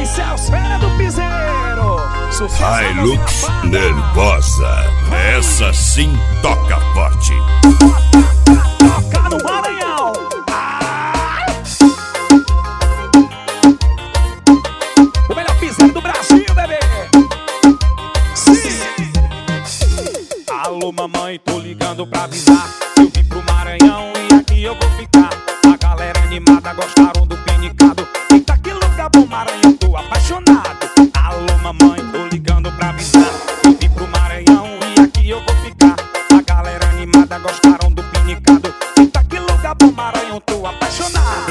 Celso do Piseiro. Hilux Nervosa, essa sim toca forte. Toca no Maranhão. O melhor piseiro do Brasil, bebê. Sim. Alô mamãe, tô ligando pra avisar. Eu vim pro Maranhão e aqui eu vou ficar. A galera animada gostaram do pinicado. Eita, que lugar bom, Maranhão, tô apaixonado. Alô mamãe, tô ligando pra avisar. Eu vim pro Maranhão e aqui eu vou ficar. A galera animada gostaram do pinicado. Eita, que lugar bom, Maranhão, tô apaixonado.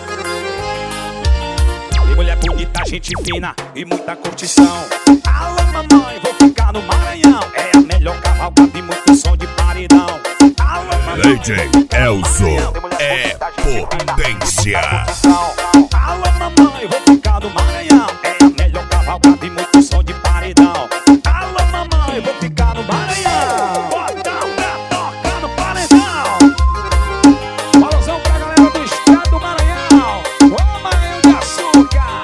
E mulher bonita, gente fina e muita curtição. Alô mamãe, vou ficar no Maranhão. É a melhor cavalgada e muito som de paredão. Alô mamãe, DJ Elzo é potência. Alô mamãe, vou ficar no Maranhão. É a melhor cavalgada e muito som de paredão. Alô mamãe, vou ficar no Maranhão. Botão pra tocar no paredão. Balãozão pra galera do estado do Maranhão. Ô Maranhão de açúcar.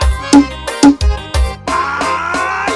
Ai,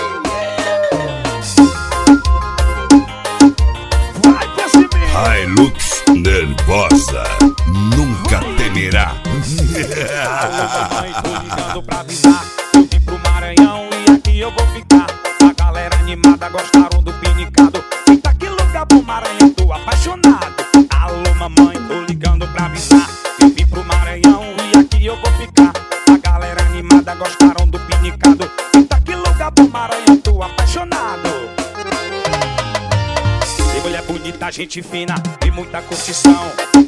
vai pra cima. Hilux Nervosa, nunca temerá. Mamãe, tô ligando pra avisar. Eu vim pro Maranhão e aqui eu vou ficar. A galera animada gostaram do pinicado. Eita, que lugar bom, Maranhão, tô apaixonado. Alô mamãe, tô ligando pra avisar. Eu vim pro Maranhão e aqui eu vou ficar. A galera animada gostaram do pinicado. Eita, que lugar bom, Maranhão, tô apaixonado. Tem mulher bonita, gente fina e muita curtição.